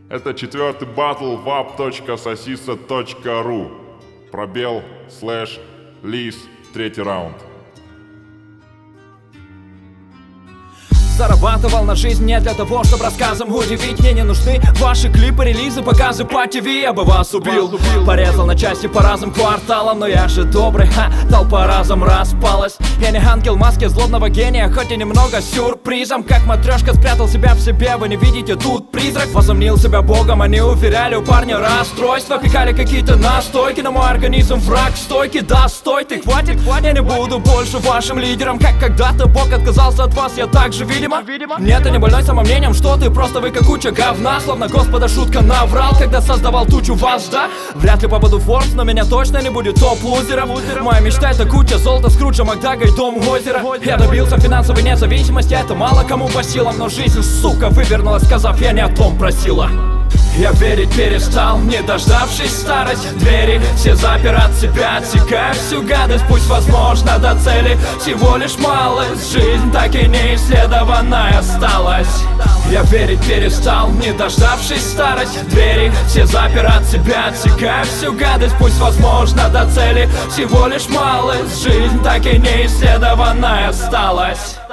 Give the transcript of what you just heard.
Это 4-й батл vap.sosisa.ru /лис 3-й раунд. Зарабатывал на жизнь не для того, чтобы рассказом удивить. Мне не нужны ваши клипы, релизы, показы по ТВ. Я бы вас убил, порезал на части по разным кварталам. Но я же добрый, толпа разом распалась. Я не ангел в маске злобного гения, хоть и немного сюрпризом. Как матрешка спрятал себя в себе, вы не видите тут призрак. Возомнил себя богом, они уверяли у парня расстройства. Пекали какие-то настойки, но мой организм враг стойки. Да, стой ты, хватит, я не буду больше вашим лидером. Как когда-то Бог отказался от вас, я так же видимо. Нет, ты не больной самомнением, что ты, просто вы как куча говна. Словно Господа шутка наврал, когда создавал тучу вас, да? Вряд ли попаду в Forbes, но меня точно не будет топ-лузером. Моя мечта — это куча золота, Скруджа, Макдага и дом озера. Я добился финансовой независимости, это мало кому по силам. Но жизнь, сука, вывернулась, сказав, я не о том просила. Я верить перестал, не дождавшись старость. Двери все запират себя, отсекая всю гадость. Пусть возможно до цели всего лишь малость. Жизнь так и не исследованная осталась. Я верить перестал, не дождавшись старость. Двери все запират себя, отсекая всю гадость. Пусть возможно до цели всего лишь малость. Жизнь так и не исследованная осталась.